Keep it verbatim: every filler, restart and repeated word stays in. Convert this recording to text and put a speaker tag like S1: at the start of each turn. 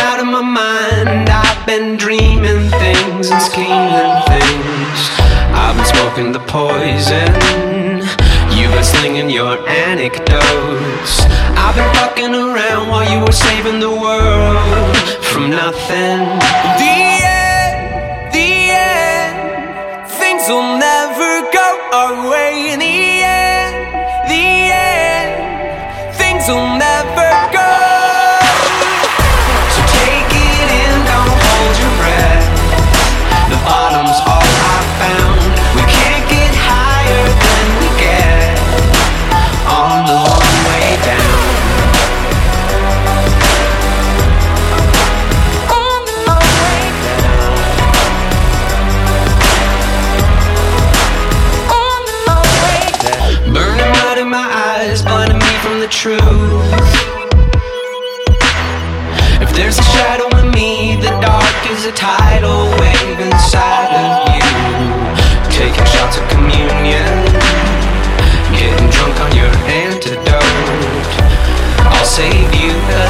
S1: out of my mind. I've been dreaming things and scheming things. I've been smoking the poison. You've been slinging your anecdotes. I've been fucking around while you were saving the world from nothing. The end, the end. Things will never go our way in the end. The end. Things will never go. So take it in, don't hold your breath. The bottom's all I found. We can't get higher than we get on the long way down. On the long way down. On the long way down. Burning mud in my eyes, blinding me from the truth. If there's a shadow in me, the dark is a tidal wave inside of you. Taking shots of communion, getting drunk on your antidote. I'll save you.